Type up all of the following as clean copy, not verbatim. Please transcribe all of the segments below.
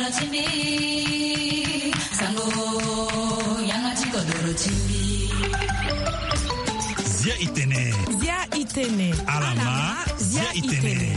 Zia itene. Alama Zia itene.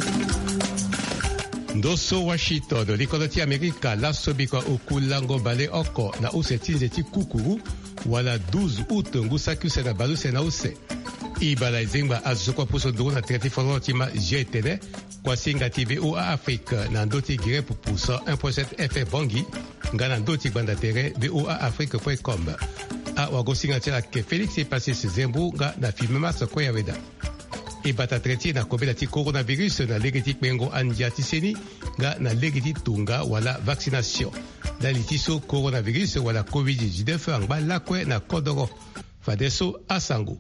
Ndoso Washington likoloti Amerika lasobikwa okulango bale oko na usetinzeti kukuru wala 12 août ngusaki na baluse na use ibala izingba azukwa puso nduru na tirati folotima jetene kwa singa TV VOA Afrique na ndoti gire pupuso 1.7 FM bongi ngana ndoti banda tere VOA Afrique.com a wagosinga tira ke Felix Epassis Zembu nga na filmema soko ya weda ibata treti na kobela ti coronavirus na legeti pengo andia tiseni nga na legeti tunga wala vaccination dali tiso coronavirus wala COVID-19 angba lakwe na kodoro fadeso asango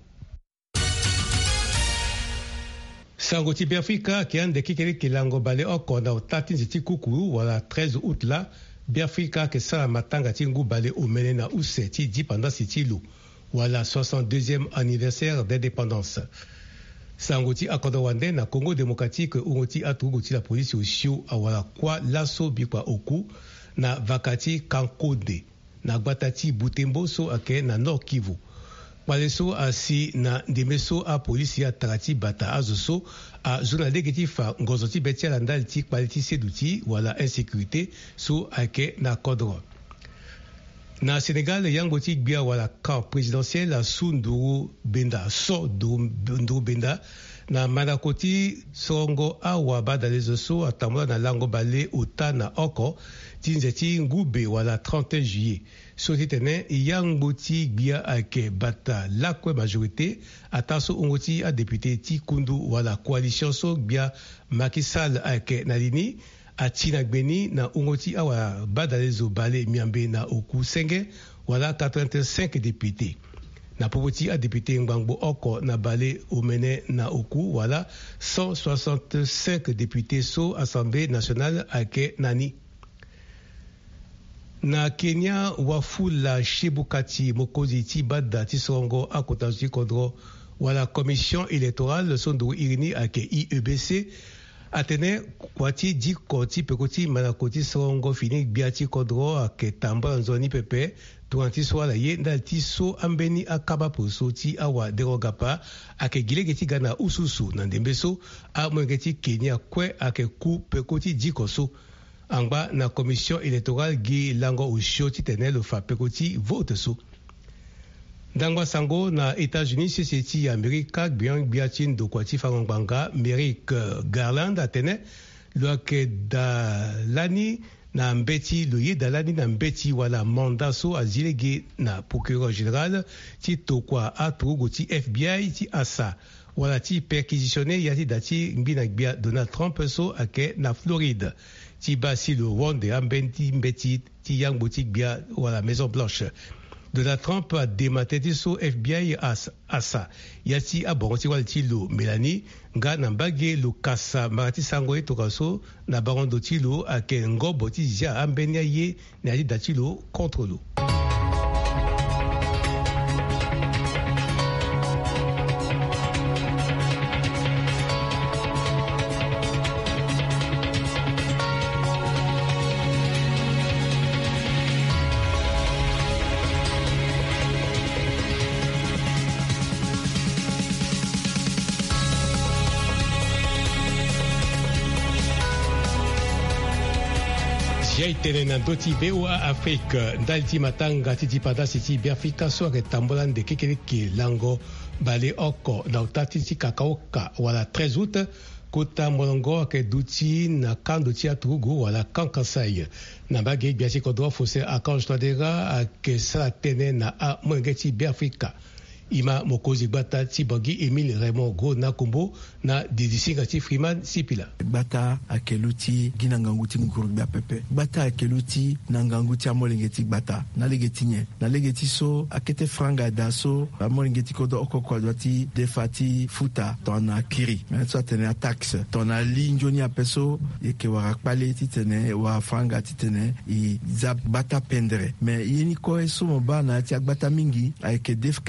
sango ti Biafrika ki ande kikere kilango bale oko na otati nziti kukuru wala 13 août la Biafrika ke sala matanga ti ngu bale omene na use ti dépendance ti lu wala 62e anniversaire d'indépendance sangoti akodo wande na Congo démocratique ungoti atuguti la police osio awala kwa laso bikwa oku na vakati Kankode na gbatati Butembo so ake na Nord Kivu waleso asi na demeso a police ya tarati bata azoso a zona legitifa ngozoti betia landal ti quality seduti wala insécurité so ake na kodro na Sénégal yangoti gbia wala camp présidentiel a Sunduru Benda Nduru Benda na manakoti songo awa badalezo so atamula na lango bale ota na oko tinzeti ngube wala 31 juillet so titene yangoti gbia ake bata lakwe majorité ataso ungoti a député ti kundu wala coalition so gbia Macky Sall ake nalini atina gbeni na ungoti awa badalezo bale miambe na oku senge wala 85 députés na popoti a député ngbango oko na bale omene na oku wala 165 députés so assemblée nationale ake nani na Kenya wafula shibukati mokozi ti bada ti songo akotanzi kodro wala commission électorale sondu irini ake IEBC atene kwati diko ti pekoti manakoti songo fini biati kodro ake tamba nzoni pepe tuanti swala ye ndal ti so ambeni akaba poso ti awa derogapa ake gilegeti gana ususu na ndembeso a mwengeti Kenya kwe ake ku pekoti diko so angba na commission électorale gi lango usho ti tene lo fa pekoti vote so Dangwa sango na États-Unis seseti Amerika gbian gbiatin do kwati fangbanga Merrick Garland atene lo ke da lani na mbeti lo ye da lani na mbeti wala mandat so azilege na procureur général ti tokwa atrugo ti FBI ti asa wala ti perquisitionné yati dati mbina gbia Donald Trump so ake na Floride ti basi lo wonde ambenti mbeti ti yang boutique gbia wala Maison Blanche Donald Trump a démantelé so FBI asa yati abonti walti lo Melanie nga na mbage lo kasa marati sango e tokaso na barondo ti lo ake ngobo ti ja ambenia ye na yati dati lo contre lo tene na ndoti VOA Afrique ndalti matanga titi pada siti Biafrika so retambola ndeke keleke lango bale oko na utati ti kakaoka wala 13 août kota molongo ke duti na kando ti atrugo wala kankasai na bage biasi kodro fose akange todera ke sala tene na a mwengeti Biafrika ima mokozi bata ti bogi Emile Raymond Gros na kumbo na didisinga ti Freeman Sipila bata akeluti ginanganguti ngurubia pepe bata akeluti nanganguti amolengeti bata na legeti nye na legeti so akete franga daso amolengeti kodo okoko doti defati futa tona kiri mais so tene tax tona linjoni apeso yeke warakpale ti tene wa franga ti tene i zap bata pendre mais yini ko eso mobana ti bata mingi ayeke defka fata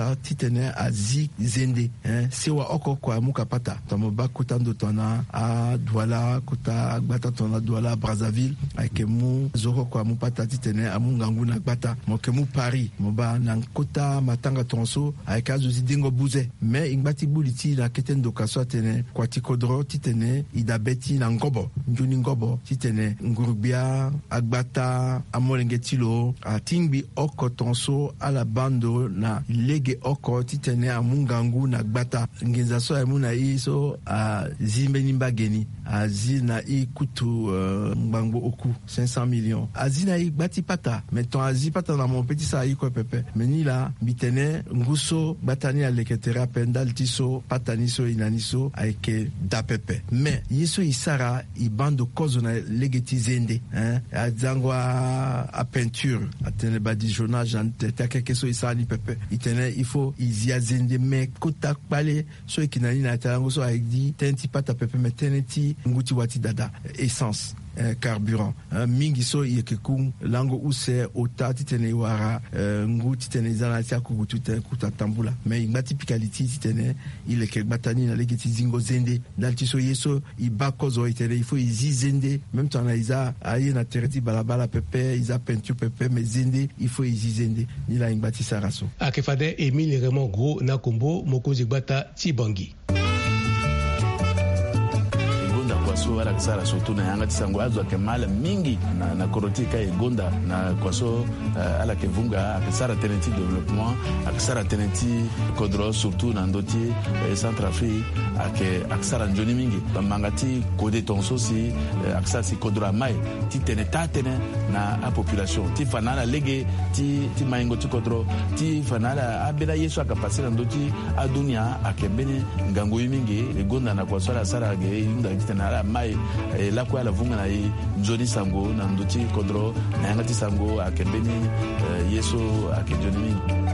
pata titene azi zende sewa oko kwa muka pata tomoba kutando tona a Douala kuta gbata tona Douala Brazzaville aikemu zoko kwa mupata titene amungangu na gbata mokemu Paris moba na kota matanga tonso aikazu zidingo buze me ingbati buliti na ketendo kaso tene kwa tikodro titene idabeti na ngobo njuni ngobo titene ngurubia agbata amolengetilo atingbi oko tonso ala bando na lege oko titene amungangu na gbata ngenza so amuna iso a zimbeni mbageni azina i kutu mbango oku 500 millions azina i gbati pata meton azi pata na mon petit sa i ko pepe menila bitene nguso batani aleketera pendal tiso pataniso inaniso aike da pepe me yeso isara i bando kozo na legeti zende azango a peinture atene badi jonage ante keso isani pepe itene il faut izia zende me kota pale so ikinani na tango so aidi tenti pata pepe meteneti nguti wati dada essence carburant mingi so yekekum lango use otati tene wara nguti tene zana tia kugutu tene kutatambula me ingati pikaliti tene ile ke batani na legeti zingo zende dalti so yeso ibakozo itene il faut izi zende même temps na iza aye na tereti balabala pepe iza peinture pepe me zende il faut izi zende ni la ingati saraso akefade Emile Raymond Gros na Kombo mokozi gbata Tibangi kwaso ala kisara sotu na yanga tisango azo ke mala mingi na korotika e gonda na kwaso ala ke vunga akisara tenenti développement akisara tenenti kodro surtout na ndoti Centrafrique akisara njoni mingi mangati kode tonso si akisara si kodro mai ti tene tatene na a population ti fanala lege ti maingo ti kodro ti fanala abela yeso akapasira ndoti adunia akebene ngango mingi e gonda na kwaso ala sara ge inda tena mai la kwa la vunga na njoni sango na ndoti kodro na yanga ti sango akebeni yeso akejoni mingi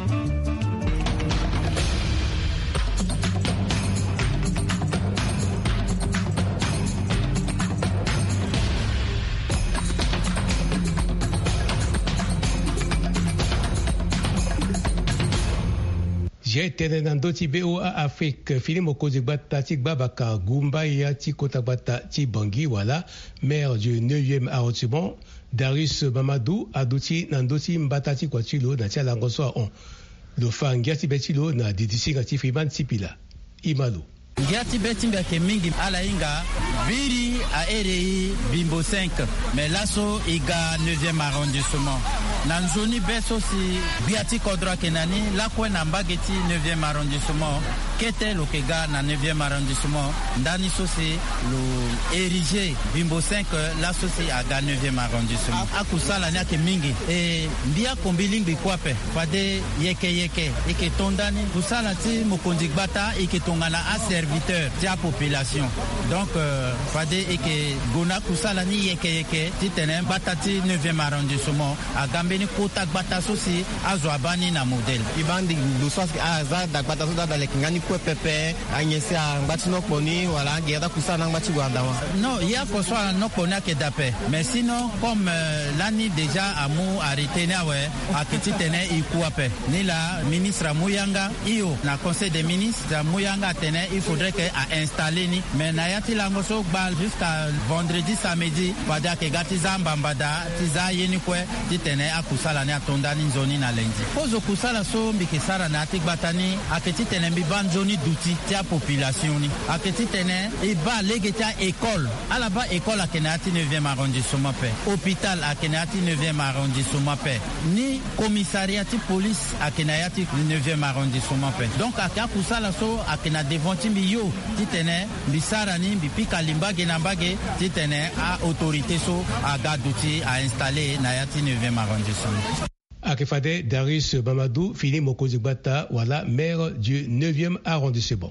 J'ai tene na ndoti BOA Afrique fili mokozi gbata ti gbabaka gumba ya ti kota gbata ti Bangi wala maire du 9e arrondissement Darius Mamadou aduti na ndoti mbata ti kwatilo na ti alangoso on lo fangia ti betilo na didisinga ti Freeman Tipila Imalo Giati betimbe ke mingi ala inga viri a RI Bimbo 5 mais laso iga 9e arrondissement nanzoni beso si biati kodra kenani la kwa na mbageti 9e arrondissement kete lo kega na 9e arrondissement ndani sosi lo érigé Bimbo 5 la sosi aga 9e arrondissement akusala nyake mingi e mbia kombilingi kwape fade yeke eke tondani kusala ti mokonzi gbata eke tongana a serviteur ti a population donc fade eke gona kusala ni yeke ti tene gbata ti 9e arrondissement agambeni kota gbata sosi azo abani na modèle ibandi lusos aza da gbata so da lekingani kwe pepe anyese a ngbati nokponi wala geda kusala ngbati gwandawa non il y a koso nokponi akedape mais sinon comme l'année déjà amu arrêté nawe akiti tene ikuape ni la ministre Muyanga iyo na conseil des ministres Muyanga tene il faudrait que a installer ni mais na yati langoso bal jusqu'à vendredi samedi pada ke gati zambambada tiza yeni kwe titene akusala ne atondani nzoni na lendi pozo kusala so mbikisara na atigbatani aketi tene mbibanzoni duti tia population ni aketi tene iba legetia école alaba école akenati 9e arrondissement pe hôpital akenati 9e arrondissement pe ni commissariat police akenati 9e arrondissement pe donc akakusala so akena devonti miyo titene bisara ni bipika limbage na mbage titene a autorité so aga duti a installer na yati 9e arrondissement akefade Darius Mamadou fili mokozi gbata wala maire du 9e arrondissement.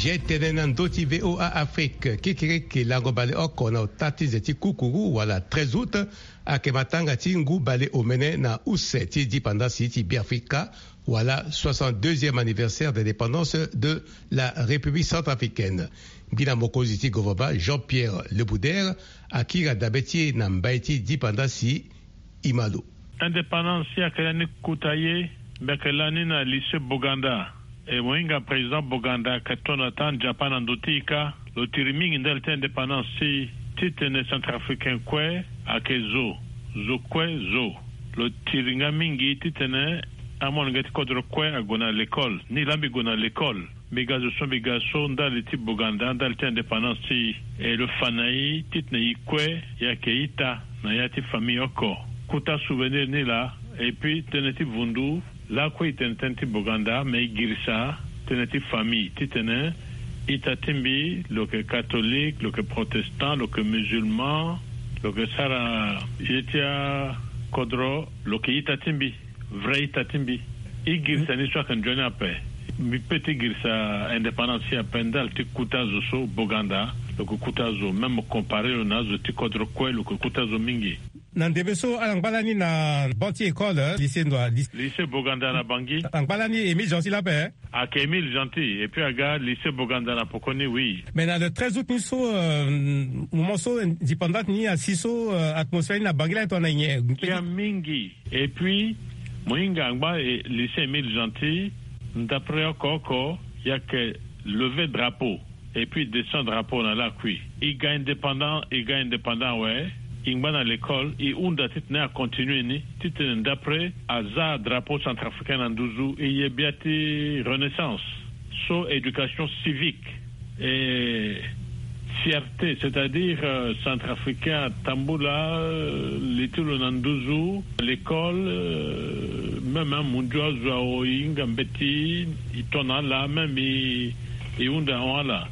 Jetene na ndoti VOA Afrique kikiriki lango bale oko na otati zeti kukuru wala 13 août ake matanga ti ngu bale omene na use ti dipendance ti Biafrika wala 62e anniversaire d'indépendance de la République centrafricaine. Bina mokozi ti gouvernement Jean-Pierre Lebouder akira dabeti na mbai ti dipendance Imalo. Indépendance ya kelani kutaye bekelani na lycée Boganda. E moinga président Boganda katona tan Japan andotika lo tiriming ndel te indépendance titene centrafricain kwe ake zo kwe zo lo tiringa mingi titene amon ngati kodro kwe agona l'école ni lambi gona l'école bigazo ndal ti Boganda ndal te indépendance e le fanai titne ikwe yake ita na yati famille oko kuta souvenir ni la et puis teneti vundu la kwe tenti Boganda mais girsa teneti famille titene itatimbi lo que catholique lo que protestant lo que musulman lo que sara yetia kodro lo que itatimbi vrai itatimbi igirsa ni soit kan jona pe mi petit girsa indépendance pendal ti kutazo so Boganda lo que kutazo même comparé au nazo ti kodro kwe lo que kutazo mingi nan debeso angbalani na banti école lycée Ndoa lycée Boganda na Bangui angbalani Émile Gentil là bas à Émile Gentil et puis à lycée Boganda na Pokoni oui mais dans le 13 août nous so moment so indépendant ni à siso atmosphère na Bangui là ton anye kia mingi et puis moinga angba lycée Émile Gentil d'après koko il y a que lever drapeau et puis descendre drapeau na la kui il gagne indépendant ouais ingba na l'école et unda titne a continuer ni titne d'après aza drapeau centrafricain en douzu et yebiati renaissance so éducation civique et fierté c'est-à-dire centrafricain tamboula l'étude en douzu l'école même un mundio zo inga mbeti itona la même et unda wala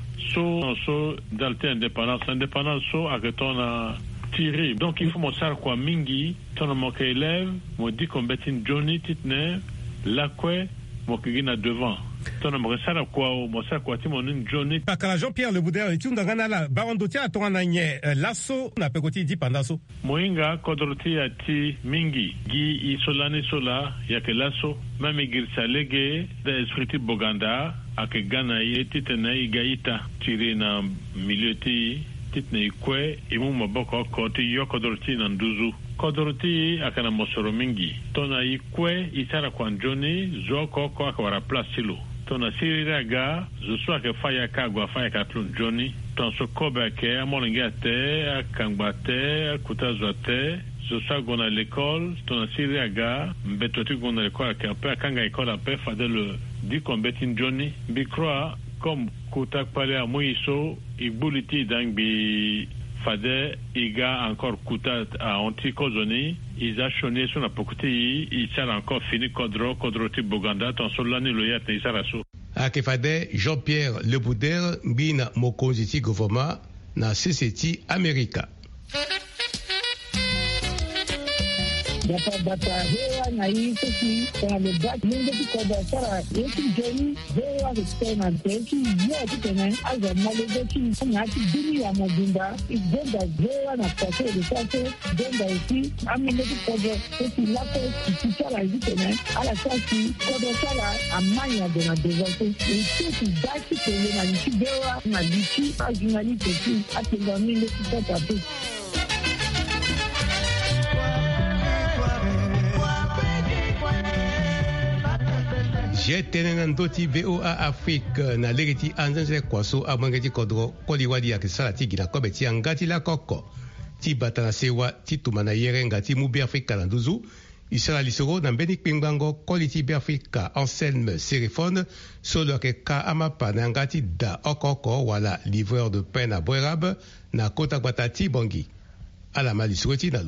so dalte indépendance so aketona tiré. Donc il faut mon sar quoi mingi ton mon élève mo dit qu'on betin Johnny titne la quoi mo kigina devant ton mon sar quoi mo sar quoi ti mon Johnny pakala Jean-Pierre Lebouder et tu ndangana la barondotia to nanye lasso na pekoti di pandaso moinga kodroti ati mingi gi isolani sola ya que lasso même girsa lege de esprit Boganda ake gana titne igaita tiré na milieu ti titne ikwe imu maboko koti yoko doroti na nduzu kodoroti akana mosoro mingi tona ikwe isara kwa njoni zoko kwa akwara plasilo tona siriraga zuswa ke faya kagwa faya katlun joni ton so kobe ke amolingi ate akangbate akutazwate zuswa gona l'école tona siriraga mbetoti gona l'école ke ape akanga école ape fade le di kombetin joni bikroa comme kutak pale a moiso ibuliti dangbi fade iga encore kuta a antikozoni isa choné sur la pokuti isa encore fini kodroti Boganda ton solani loyat isa raso ake fade Jean-Pierre Lebouder bina mokonzi ti gouvernement na CCT America Data hewa na hii sisi kwa lebak mungu kwa sara yeki jeni hewa kutena teki yote tena aza malezeki ngati dini ya mabunda igenda hewa na pase de sase genda isi amileki kwa sisi lako kisara hizi tena ala sasi kwa sara amanya de na desate isi daki tele na nchi hewa na lichi ajunali teki atengamile kwa tatu jetene na ndoti VOA Afrique na legeti anzenze kwaso amangeti kodro koliwadi ya kisala tigi na kobe ti angati la koko ti batana sewa ti tumana yere ngati mubi Afrika na nduzu isala lisoro na mbeni kpingbango koli ti Biafrika Anselme Serifone solo ke ka amapa na ngati da okoko wala livreur de pain na Boerab na kota gbata ti bongi ala mali sureti nalo.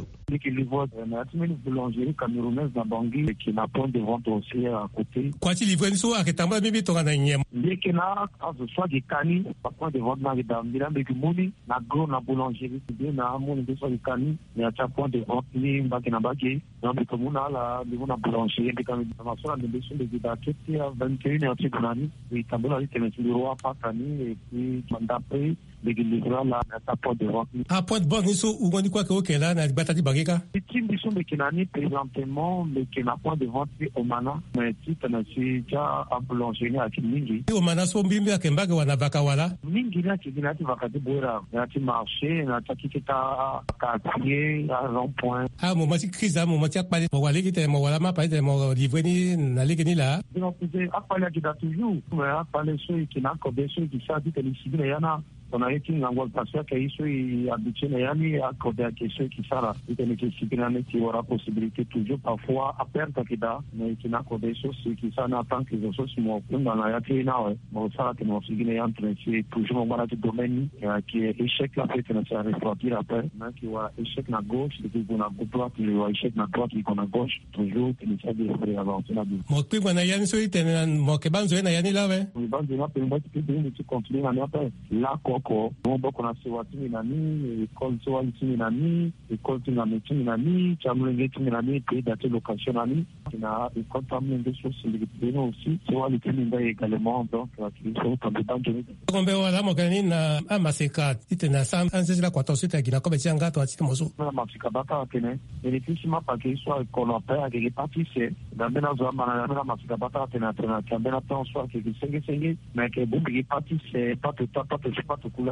Boulangerie camerounaise na Bangui qui n'a point de vente aussi à côté. Quoi tu livre so aketamba bibi to kana nyem. Qui n'a soit des canis, pas point de vente na Gambia mais moni na gros na boulangerie bien na moni de soit des canis mais à chaque point de vente ni mbakina baki donc comme on a la niveau na boulangerie de comme na soit de besoin de date qui a 21 heures de nani et tambula il tenait le roi pas cani et puis d'après les livres là na point de vente. Ah point de vente ni so ou ngoni kwa ke OK là na batati bageka. Mais qui n'a ni présentement, mais qui n'a pas de vente au Mana, mais si tu n'as déjà un boulangerie à Kimingi. Au Mana, son bimbi à Kembaga ou à Nabakawala. Mingi, là, tu viens de vacater Boura, là, tu marché, là, tu qui t'a quartier, à rond-point. Ah, mon mati crise, mon mati a parlé, mon walé qui était mon walama, pas de mon livré ni n'allait ni là. Donc, à parler qui t'a toujours, mais à parler ceux qui n'a qu'au ceux qui savent que les civils, il y en a. On a été dans le passé qui sont habitués à y accorder à ceux qui savent que il y aura possibilité toujours parfois à perdre mais qui n'a accordé ceux qui savent tant que les choses sont dans la réalité mais ça que nous sommes c'est toujours on va dans domaine qui est échec la fait que nous allons refroidir après mais qui va échec na gauche et puis on a droite qui va échec na droite qui on a gauche toujours que nous allons avancer là dedans mo pe wana yani so itene mo ke banzo na yani là ouais we banzo na pe mo ti de continuer na après là ko beaucoup na sewa timi nani école sewa timi nani école timi nani chamlenge timi nani pays d'attente location nani na école tamlenge sur sécurité aussi sewa timi nda également donc qui sont dans dedans de kombe wala mo kani na amaseka itena sanze la kwato sita kina ko betanga to atiti moso na mafika bata kene effectivement pas que soit école après à des parties c'est dans bena zo mana na mafika bata tena bena temps soit que sengi mais que bon qui partie c'est pas tout couleur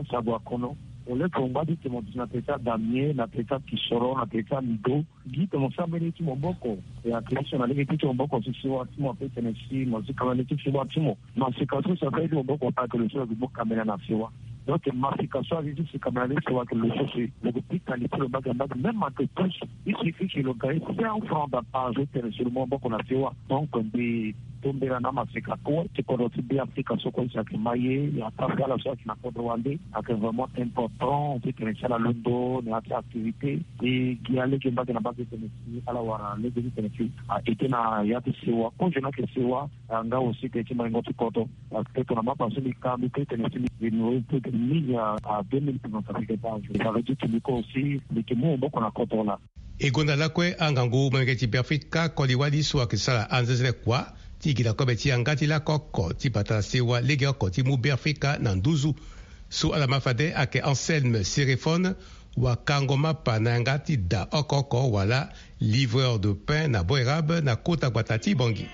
on est combat dit que mon pétard Damien, la pétard qui sort, la pétard Nido, dit que mon sabre est mon boko. Et à création, on a dit que mon boko, c'est sur un petit peu Tennessee, moi, c'est quand même sur un petit peu. Mais c'est quand ça fait mon boko, pas que le sol du boko caméra na fiwa. Donc, massification, c'est comme la liste, que le sol, c'est le petit qualité, le bagage, même à que plus, il suffit que le gars, c'est un franc d'appareil, sur le mon boko na fiwa. Donc, on dit, tomber na Afrika kwa tikoroti bi Afrika soko ya kimaye ya Afrika la soko na Rwanda c'est vraiment important on peut créer la londo na activité et qui allait que na base de ala wara les bénéfices a été na ya tsewa ko je na que sewa anga aussi que ma ngoti koto parce que on a pas pensé ka mi que tenesi ni peut de milliards à 2000 dans Afrique par jour ça veut dire que aussi mais que mo boko na koto la egonda lakwe angangu mengeti Afrika koliwali swa que ça anzele kwa tikila kobe ti angati la koko ti pata sewa lege oko ti mubi Afrika na nduzu su ala mafade ake Anselme Sérifone wa kangoma pa na ngati da okoko wala livreur de pain na boerabe na kota kwatati Bangui.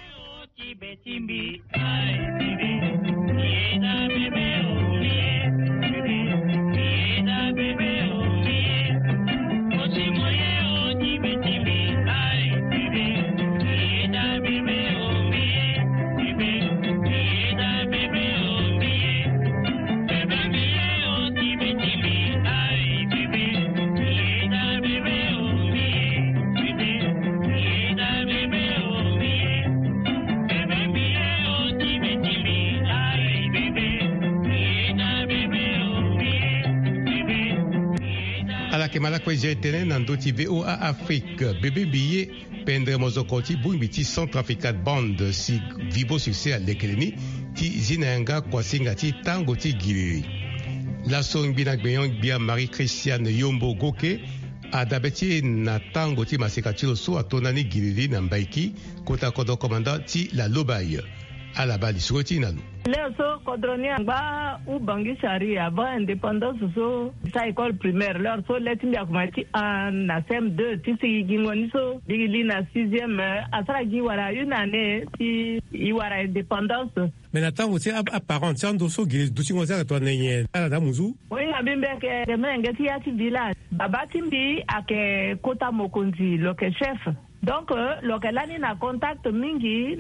Malakwe jetene nando ti VOA Afrique bébé billet pendre mozokoti bumbi ti Centrafrica bande si vibo succès à lekeleni ti zinanga kwasinga ti tango ti giliri la song bina gbeyon bia Marie-Christiane Yombo Goke adabeti na tango ti masekatilo so atonani giliri na mbaiki kota kodo commandant ti la lobaye à la bali suroti nanu les so kodronia ba u bangi sari avant indépendance so sa école primaire leur so letimi akumati na CM2 tisi gingoni so digili na 6e asara gi wara une année ti iwara indépendance mais na tango ti apparent ti ando so gi dusi ngoza to nenye ala da muzu oui na bimbe ke de menge ti ya ti village baba timbi ake kota mokonzi loke chef Donc lokelani na contact mingi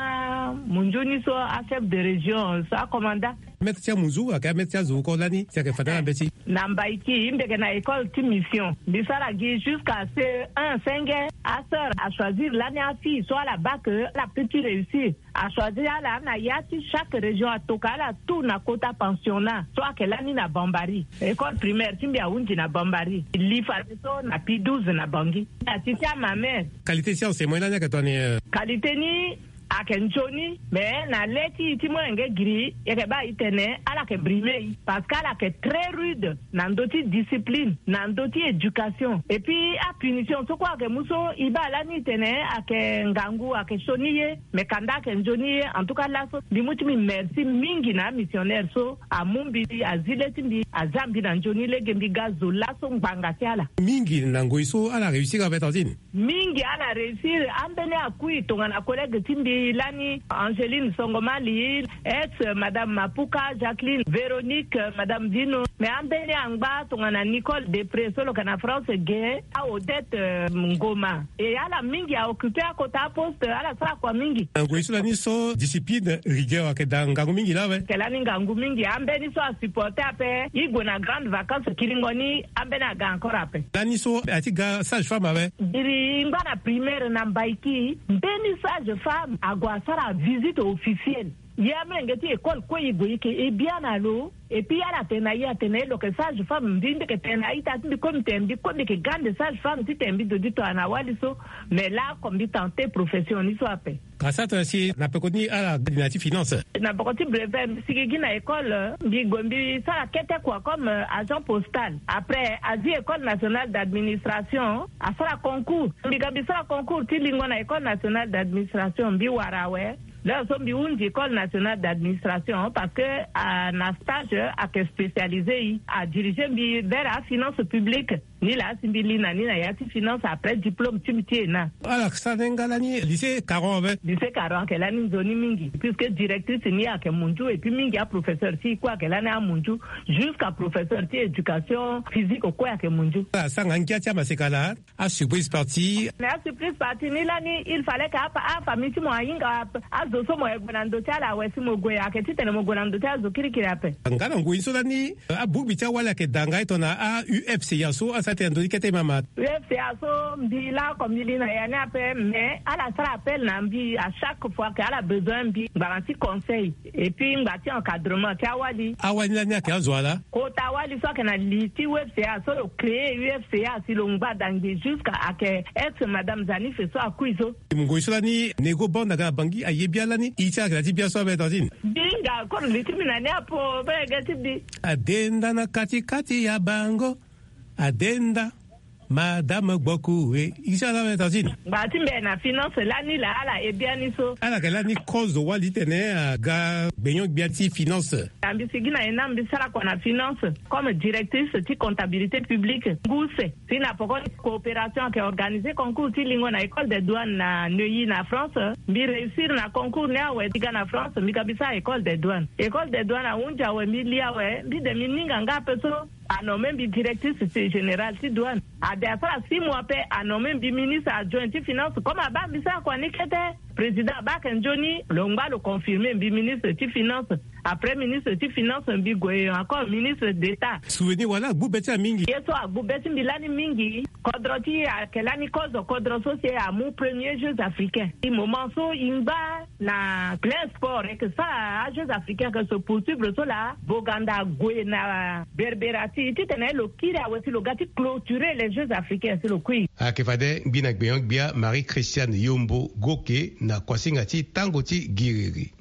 na munjuni so a chef de région sa commandant metia muzu aka metia zuko lani tia ke fatana beti namba iki mbeke na école ti mission bisara gi jusqu'à C1 5 à sœur à choisir l'année à fille soit la bac la petite réussir à choisir la na yati chaque région a tokala tout na quota pensionnat soit que l'année na Bambari école primaire timbia unji na Bambari li faso na P12 na Bangi atitia ma mère qualité science c'est moi là que toi qualité ni akenjoni mais na leti timo enge gri yeke ba itene ala ke brime parce qu'ala ke très rude nandoti discipline nandoti éducation et puis a punition so quoi que muso iba la ni tene ake ngangu ake shoniye mais kanda ke njoni en tout cas là so limuti mi merci mingi na missionnaire so a mumbi a zileti mbi a zambi na njoni le gembi gazo la so mbanga tiala mingi nango iso ala réussir avec tantine mingi ala réussir ambele akui tongana collègue timbi Lani, Angéline Songomali, Madame Mapuka, Jacqueline, Véronique, Madame Dino, mais Ambele Angba, Tongana Nicole Depresso, le Cana France, Gay, à Odette Ngoma. Et à la Mingi a occupé à côté poste, à la Sra kwa Mingi. Ngouisulani so discipline rigueur à Kedangangu Mingi là, ouais. Kelani Gangu Mingi, Ambeni so a supporté après, Igo na grande vacances, Kilingoni, Ambena ga encore après. Lani so, atiga sage-femme avec. Diri Ngana primaire Nambaiki, Beni sage-femme, Aguasara visite officielle. Yamengeti école quoi iboyike et bien allo et puis à la tenaille à tenaille le que sage femme dinde que tenaille ta comme tembi comme que grande sage femme ti tembi de dito anawaliso mais là comme dit tenter professionnel so appel grâce si na pekoni à la dinati finance na pekoni brevet si na école bi gombi ça la kete quoi comme agent postal après asie école nationale d'administration à ça la concours bi gabi ça concours ti lingo na école nationale d'administration bi warawe. Là, nous sommes une école nationale d'administration parce que à un stage à spécialisé à diriger vers la finance publique. Ni la simbilina ni na yati finance après diplôme timitié na. Alors ça n'engalani lycée Caron avec. Lycée Caron que l'année zone mingi puisque directrice ni à que munju et puis mingi a professeur si quoi que l'année à munju jusqu'à professeur ti éducation physique au quoi que munju. Ça n'angia tia masekala a surprise partie. Mais a surprise partie ni l'année il fallait qu'à famille mo inga a zoso mo egonando tia la wesi mo goya que ti tene mo gonando tia zo kirikiri ape. Ngana nguinso lani a bubi tia wala que danga etona a UFC yaso a UFCA so mbila comme il na yana pe mais à la sala appel nambi à chaque fois qu'elle a besoin bi garantie conseil et puis ngati encadrement kawali awani la nya kazwala ko tawali so kana liti UFCA so créer UFCA si longba dangi jusqu'à que ex madame Zani fait so akuizo mungoisolani nego bonda ga bangi ayebialani icha grati bia so betazine binga ko liti minane apo be gati bi adenda na kati ya bango adenda madame Gbokoué isala betazine batimbe na finance lani la ala ebianiso ala kala ni cause do wali tene ga benyo biati finance ambi sigina enambi sala kwa na finance comme directrice ti comptabilité publique gouse sina pokoni coopération qui organiser concours ti lingo na école des douanes na Neuilly na France bi réussir na concours na we diga na France mi kabisa école des douanes a unja we milia we bi de mininga ngape so a nommé bi directrice générale ti douane a de affaire 6 mois après a nommé bi ministre adjoint ti finance comme aba bisa kwa nikete président Bakenjoni longba le confirmer bi ministre ti finance après ministre ti finance bi goye encore ministre d'état souvenir voilà bubeti mingi yeso bubeti bilani mingi kodroti a kelani cause kodro socié à mon premier Jeux africains i moment so imba na plein sport et que ça à Jeux africains que se poursuivre so là Boganda goye na Berberati ti tene lo kira wesi lo gati clôturer les Jeux africains c'est le kui a kefade bina gbeyon bia Marie-Christiane Yombo Goke na kwasinga ti tango ti giriri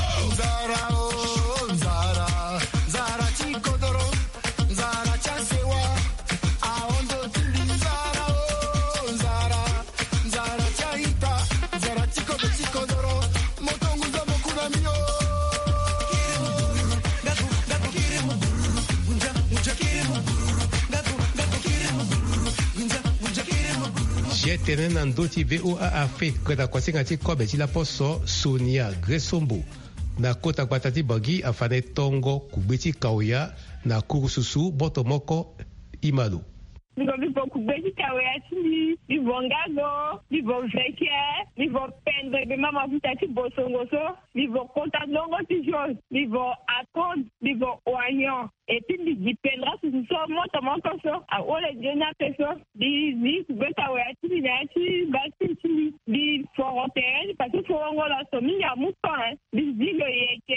tene na ndoti VOA Afrique na kwasinga ti kobe ti la poso Sonia Gresombo na kota kwatati bagi afane tongo kubeti kauya na kurususu boto moko imalu Vivo kubesika weati, vivo ngago, vivo veke, vivo pendre de mama vitati bosongoso, vivo conta longo tijos, vivo aton, vivo oignon. Et puis di pendra su moto so a ole jena peso di kubeta weati di basi di forotel parce que forongo la somi ya muton di lo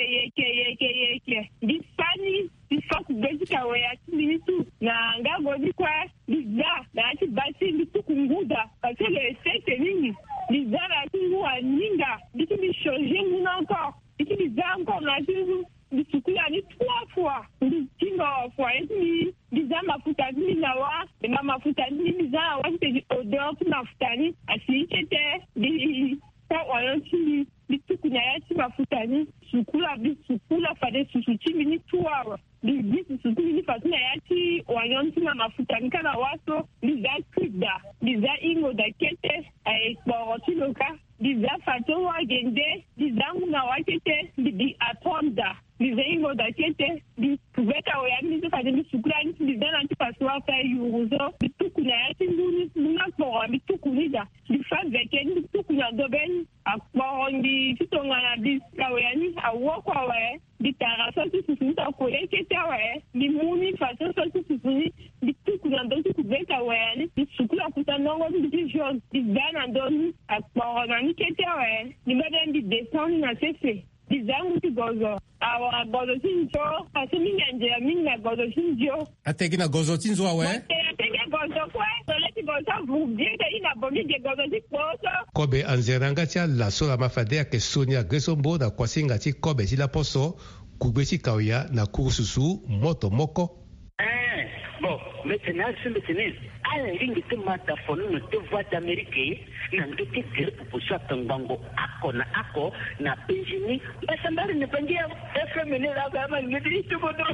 yeke di fani di fok besika weati di tu na ngago di kwa Liza, la ati basi litu kunguda, parce que le sete nini, Liza la tingu a ninga, litu li changer moun encore, litu Liza encore la tingu, litu kula ni 3 fois, litu fois, et Liza mafuta ni nawa, et mafuta ni Liza awa te odeur tu mafuta ni, asi kete, di sa wayanti litu kunyaya ti mafuta ni, sukula fade susuti mini 2 Lizi susutini fatuna yati wanyonti na mafuta nikana waso liza kuda liza ingo da kete exporti loka liza fato wa gende liza muna wakete di atonda liza ingo da kete di kubeka oyami liza fade sukrani liza nanti paswa fa yuruzo bitukuna yati muna kwa bitukunida lifa veke bitukuna doben akwarondi titongana biska oyani awokwa we ditara soti susunta kole keta we di muni fato soti susuni bitukuna dosi kubeka we di sukula kutanongo di jone di dana doni akwarona ni keta we di meden di descend na sese di zangu ti gozo awa gozo tinjo kasi minga minga gozo tinjo ateki na gozo tinzo awe ateki gozo kwa soleti gozo vubjeka ina bomi de gozo ti koso kobe anzeranga tia la sola mafade ke Sonia Gresombo na kwasinga ti kobe ti la poso kubesi kauya na kursusu moto moko bon maintenant alingi te mata fono no te voix d'Amérique na ndote te pour ça tangango ako na Benjamin basambari ne pangia FM ne la kama ngidi tu bodo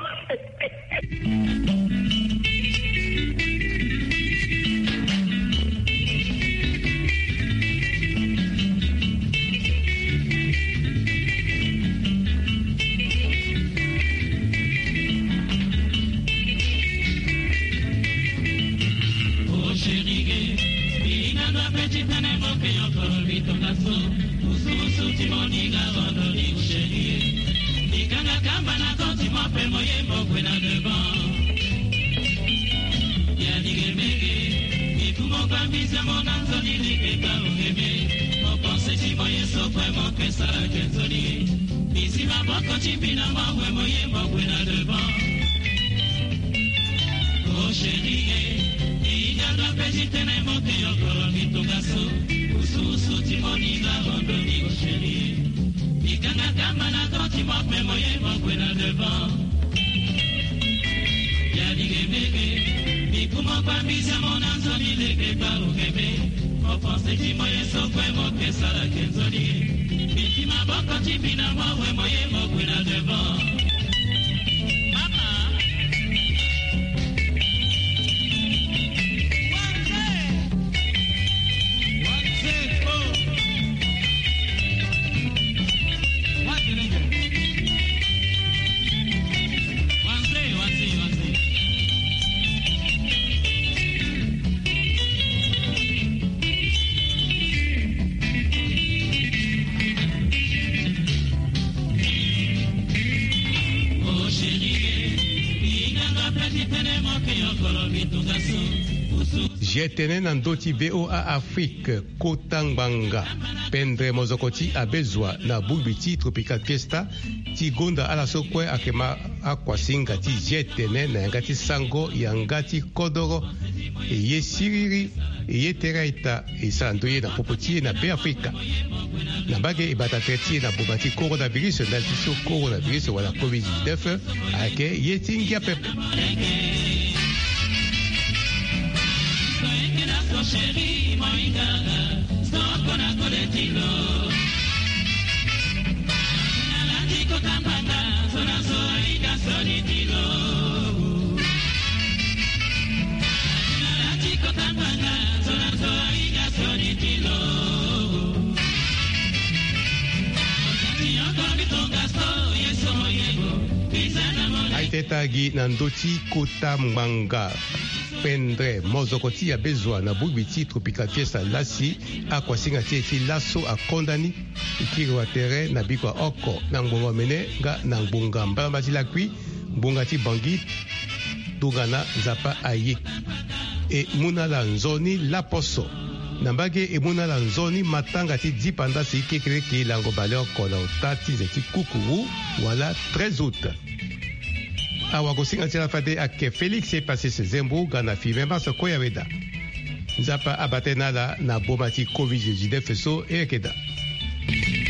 Jetene na ndoti VOA Afrique Kotangbanga pendre mozokoti abezwa na bulbiti tropical fiesta ti gonda ala sokwe akema akwasinga ti jetene na ngati sango ya ngati kodoro ye siriri ye teraita isandoye na popoti na be Afrika na bage ibata treti na bobati coronavirus na tiso coronavirus wala COVID-19 ake ye tingia pepe Chérie, moinga, stoko na koletilo. Nalati kotambanga, sona soiga solitilo. Nalati kotambanga, sona soiga solitilo. Yoko bitonga so, yeso yego, pisana mole. Aitetagi na ndoti Kotambanga pendre mozoko ti ya bezwa na bubi ti tropical fiesta lasi akuasinga ti ti laso akondani ikiri wa terrain na bikwa oko na ngbonga mene nga na ngbonga mbala ti lakui ngbonga ti bangi tungana nzapa aye e muna la nzoni la poso na mbage e muna la nzoni matanga ti dipanda si kekere ki lango bale oko na otati nzeti kukuru wala 13 août awa kosinga ti lafade ayeke félix e passé se zembo ga na fi memba so koya weda nzapa abate na la na boma ti covid-19 so e yeke da